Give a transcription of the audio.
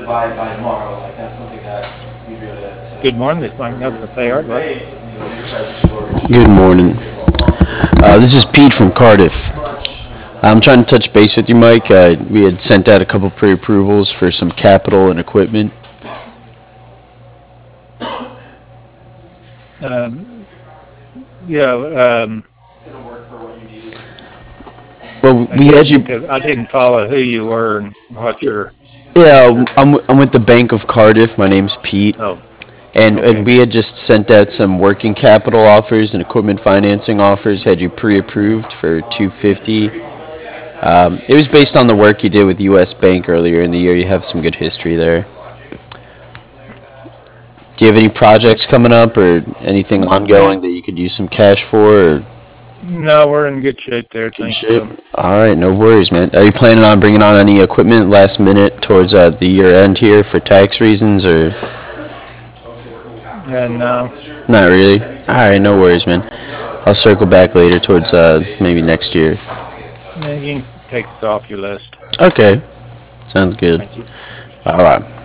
by tomorrow. Like that's something that we really have Good morning, this is Mike Nelson with Pay Art. What? Good morning. This is Pete from Cardiff. I'm trying to touch base with you, Mike. We had sent out a couple pre-approvals for some capital and equipment. Um, yeah, Well, we had you. I didn't follow who you were and what your Yeah, answer. I'm with the Bank of Cardiff. My name's Pete, Oh, and okay. we had just sent out some working capital offers and equipment financing offers. Had you pre-approved for 250. It was based on the work you did with U.S. Bank earlier in the year. You have some good history there. Do you have any projects coming up or anything ongoing that you could use some cash for? Or No, we're in good shape there. good Thank shape. you. All right, no worries, man. Are you planning on bringing on any equipment last minute towards the year end here for tax reasons, or And not really? All right, no worries, man. I'll circle back later towards maybe next year. you can take this off your list. Okay, sounds good. Thank you. All right.